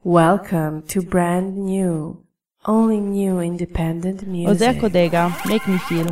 Welcome to brand new, only new independent music. Osea Codega, Make Me Feel.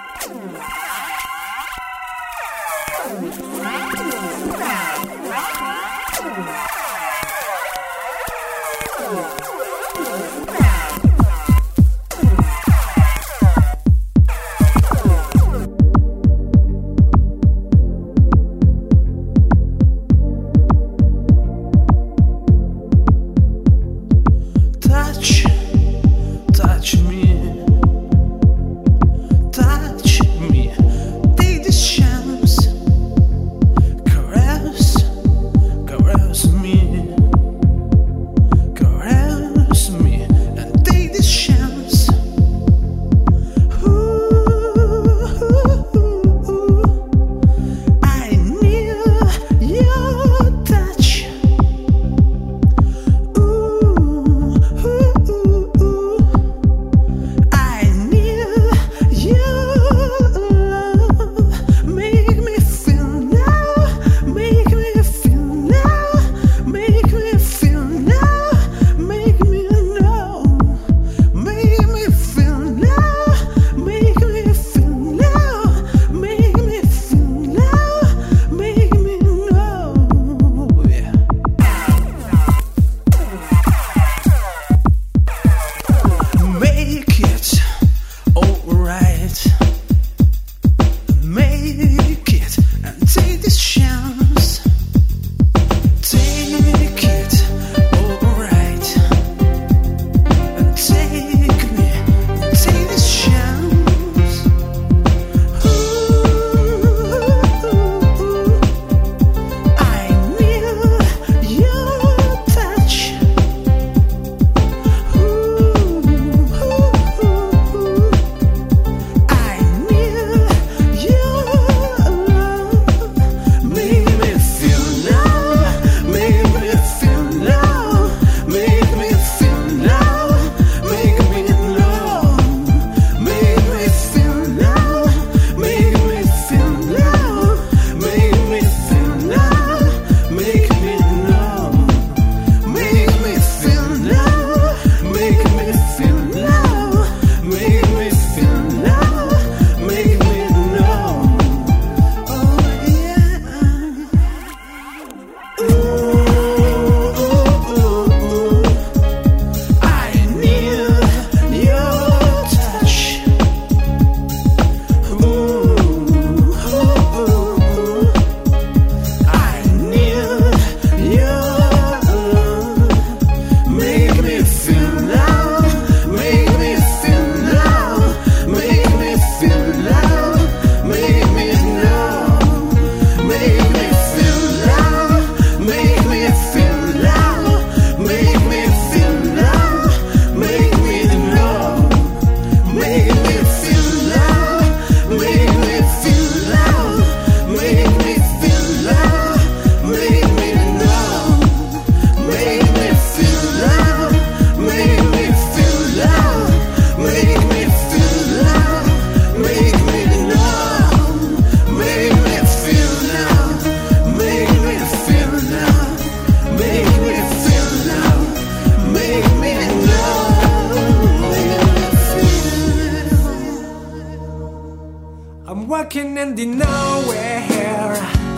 Walking in the nowhere.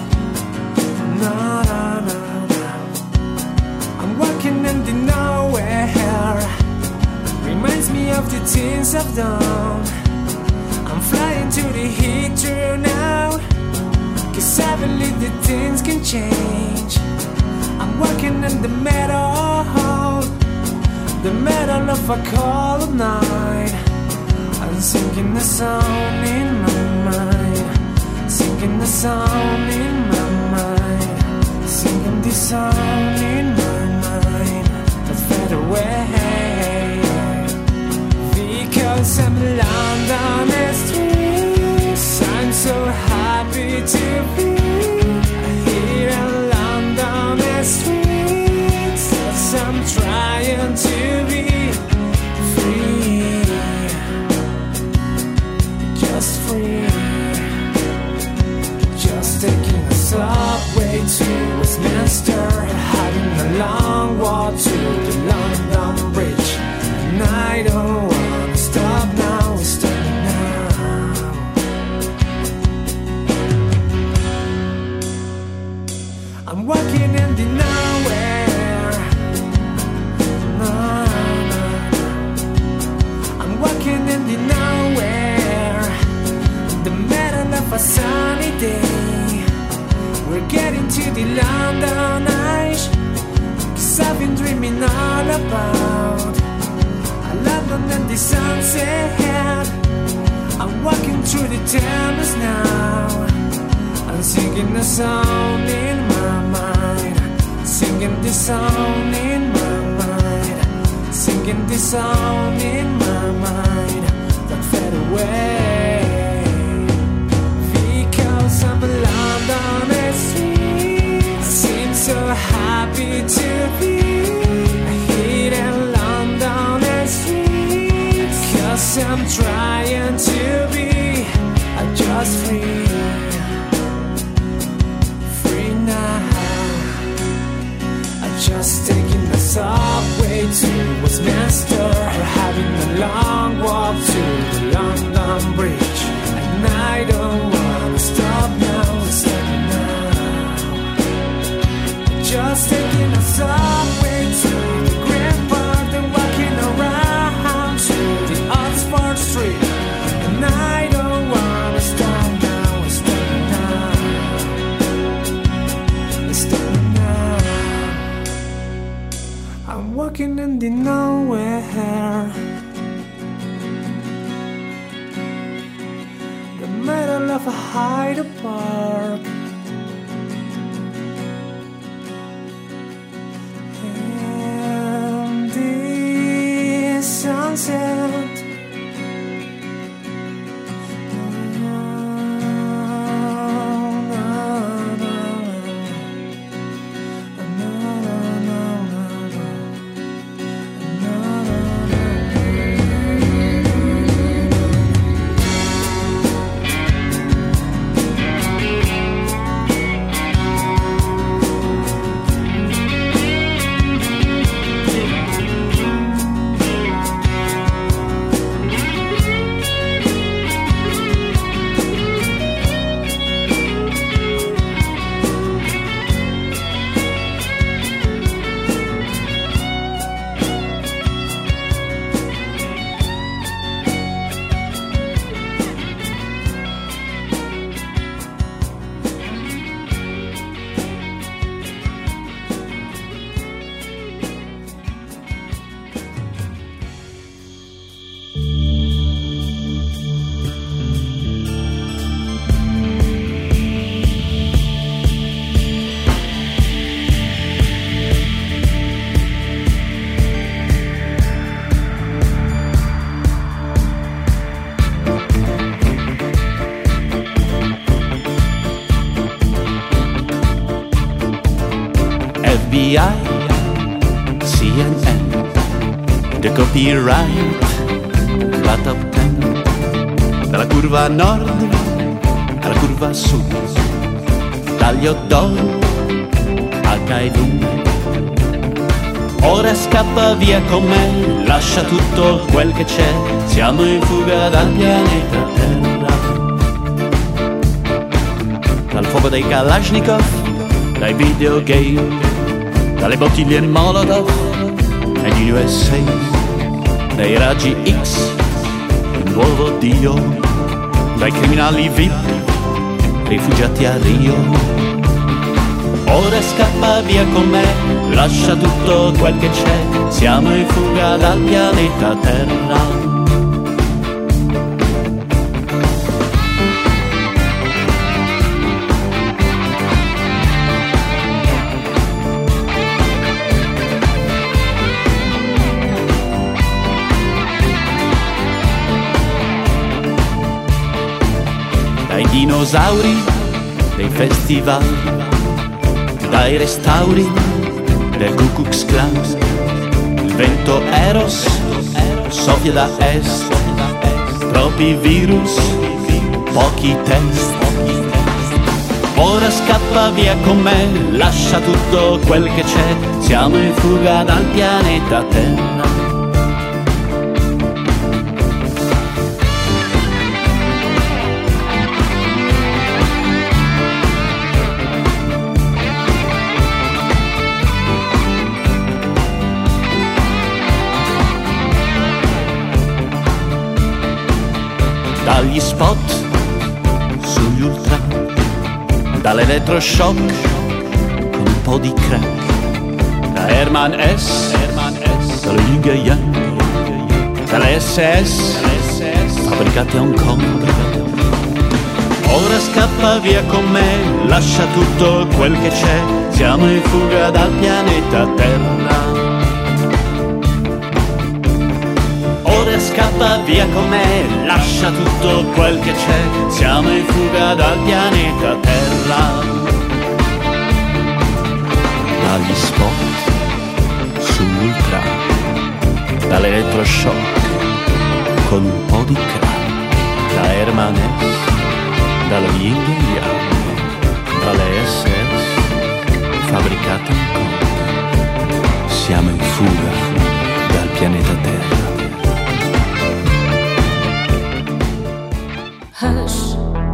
No, no, no, no. I'm walking in the nowhere. Reminds me of the things I've done. I'm flying to the heater now, 'cause I believe that things can change. I'm walking in the middle of a cold night. I'm singing a song in my mind, singing a song in my mind, singing this song in my mind. Let's fade away, because I'm London streets. I'm so happy to be here in London streets. Yes, I'm trying to be free, just free. Just taking a subway to Westminster, having a long walk walk to the London Bridge, and I don't wanna stop now, stop now. I'm walking in the nowhere, no, no, no. I'm walking in the nowhere, in the middle of a sunny day. We're getting to the London Eye, 'cause I've been dreaming all about a London and the sunset. I'm walking through the Thames now, I'm singing a song in my mind, singing this song in my mind, singing this song in my mind. Don't fade away, because I'm a Londoner. I seem so happy to be here in London streets, 'cause I'm trying to be just free. Just taking the subway to Westminster, or having a long walk to the London Bridge, and I don't wanna stop now, stop now. Just taking a subway to the Green Park, and walking around to the Oxford Street, and I don't wanna stop now, stop now, stop now. I'm walking in the nowhere, the middle of a Hyde Park, and the sunset. FBI, CNN, The Copyright, la top 10, dalla curva nord alla curva sud, dagli hot dog al Kaidun. Ora scappa via con me, lascia tutto quel che c'è, siamo in fuga dal pianeta Terra. Dal fuoco dei Kalashnikov, dai videogame, dalle bottiglie Molotov e gli USA, dai raggi X, il nuovo Dio, dai criminali VIP, rifugiati a Rio. Ora scappa via con me, lascia tutto quel che c'è, siamo in fuga dal pianeta Terra. Dai dinosauri, dei festival, dai restauri del Ku Klux Klan, il vento Eros soffia da est, troppi virus, pochi test. Ora scappa via con me, lascia tutto quel che c'è, siamo in fuga dal pianeta Terra. Dagli spot sugli ultra, dall'elettroshock con un po' di crack, da Herman S, dallo Yin e Yang, dalle SS fabbricate a Hong Kong. Ora scappa via con me, lascia tutto quel che c'è, siamo in fuga dal pianeta Terra. Ora scappa via con me, lascia tutto quel che c'è, siamo in fuga dal pianeta Terra. Dagli spot sull'ultra, dall'elettroshock con un po' di crack, da Herman S, dallo Yin e Yang, dalle SS fabbricate in Kong. Siamo in fuga dal pianeta Terra. Hush,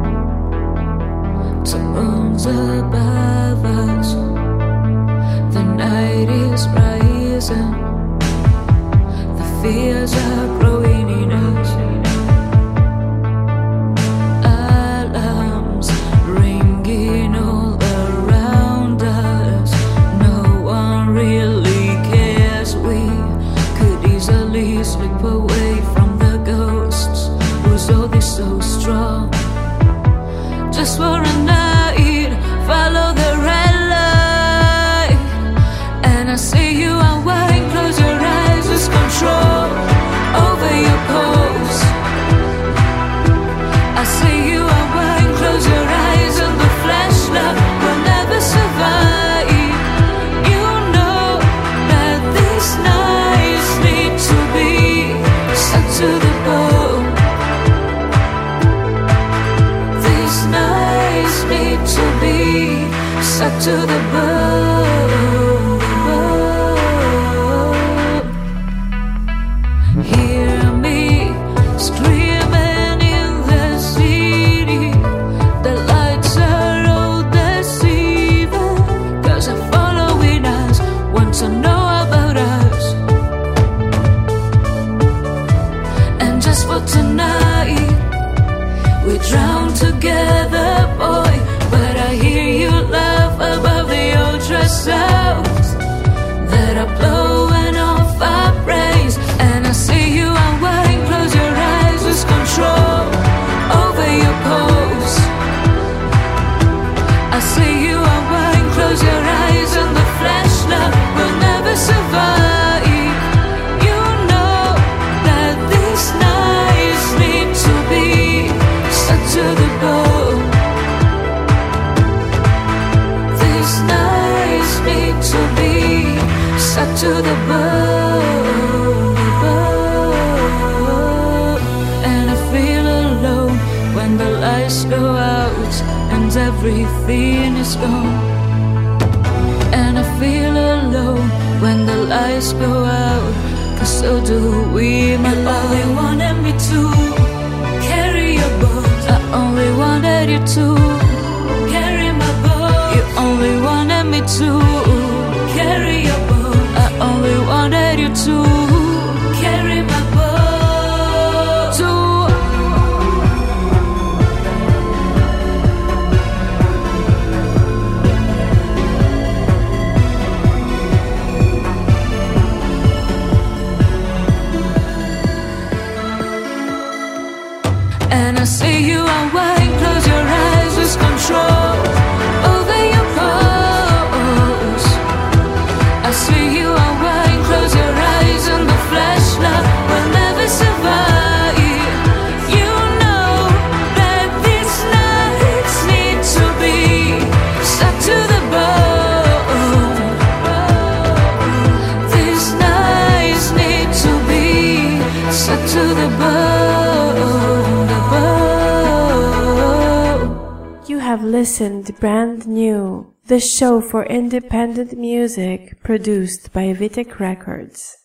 the moon's above us, the night is rising, the fears are growing in us. Alarms ringing all around us, no one really cares. We could easily slip away from the ghosts. Was all this so strong? Just for a night, follow the red light. And I see you unwind, close your eyes, lose control over your pose. I see you unwind, close your eyes, and the flashlight will never survive. You know that these nights need to be stuck to the bone. Need to be stuck to the bone. Hear me screaming in the city. The lights are all deceiving, 'cause they're following us, want to know about us. And just for tonight, we drown together, boy. But I hear you laugh above the ultrasounds that are blowing off our brains. And I see you unwind, close your eyes, lose control over your pose. I see you unwind, close your eyes, and the flashlight will never survive. You know that these nights need to be stuck to the bone. These nights need to be stuck to the bone. And I feel alone when the lights go out and everything is gone. And I feel alone when the lights go out, 'cause so do we, my love. You only wanted me to carry your boat. I only wanted you to carry my boat. You only wanted me to carry your boat. I only wanted you to carry my boat. And I see you unwind, close your eyes, lose control over your pose. I see you unwind, close your eyes, and the flashlight will never survive. You know that these nights need to be stuck to the bone. These nights need to be stuck to the bone. have listened Brand New, the show for independent music produced by Vitek Records.